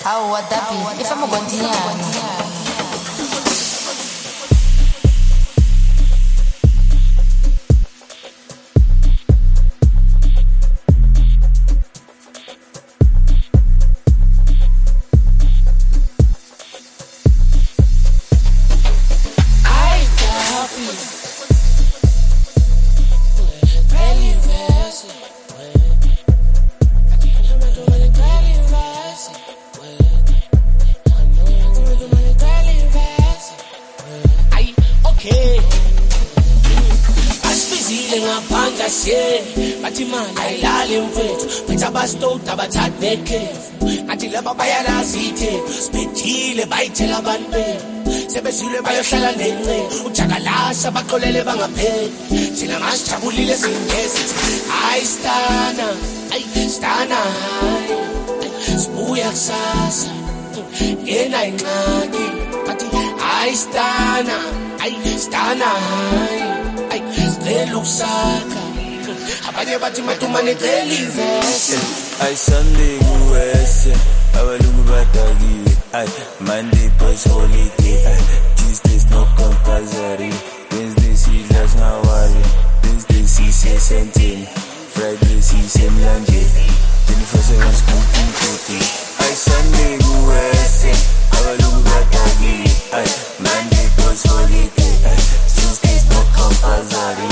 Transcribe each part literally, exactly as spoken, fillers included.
How would that be? If I'm a Guantiana. Stota bathathe khefu ngathi laba bayalazithe sibethile bayithela abantu sebezile bayohlala nenceke ujakalasha baqolele bangapheli thina masijabulile singezi hayi stana hayi stana sibuya kusasa yena inxaki bathi hayi stana hayi stana hayi sicela ukusaka abanye bathi matumane cela ivese I Sunday U S A, abaluku badakiwe. Ay, Monday boys holiday. Ay, Tuesdays no compulsory. Wednesday sidla singawari. Thursday sise senteni. Friday sise mlanje. twenty-four seven scoopy cookie. Ay, Sunday U S A, abaluku badakiwe. Ay, Monday boys holiday. Ay, Tuesdays no compulsory.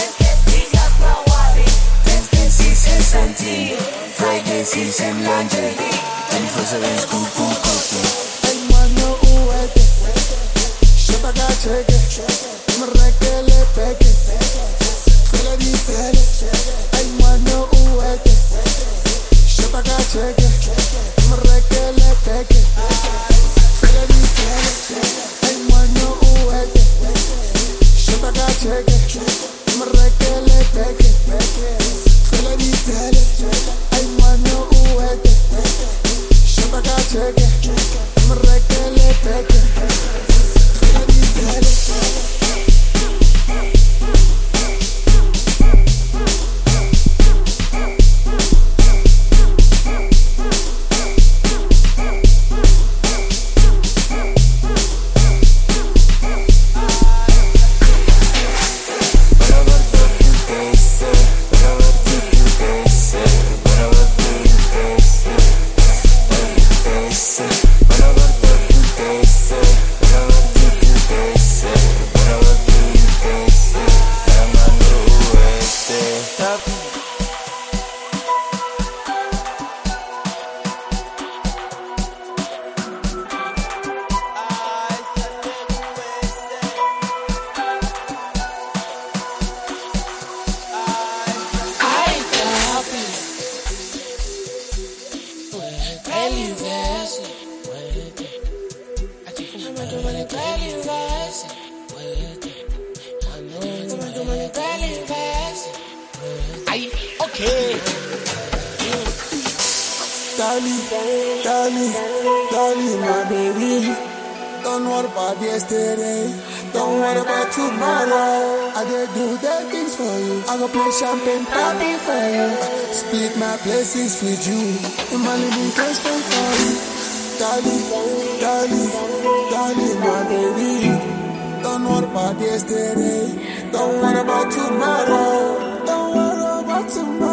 Wednesday sise senteni. Friday, see some laundry. twenty-four seven scoop, cool, cookie. Ay, mano, uete. Shota cheke. Mrekele peke. Kele di fele. Ay, mano, uete. Shota cheke. Mrekele peke. Kele di fele. Ay, mano, uete. Shota cheke. Mrekele peke. Kele di fele. Check it, I'm a regular packet. Darling, darling, darling, my baby. Don't worry about yesterday. Don't worry about tomorrow. I did do the things for you. I go play champagne party for you. Split my blessings with you. And my living can spend for you. Darling, darling, darling, my baby. Don't worry about yesterday. Don't worry about tomorrow. Don't worry about tomorrow.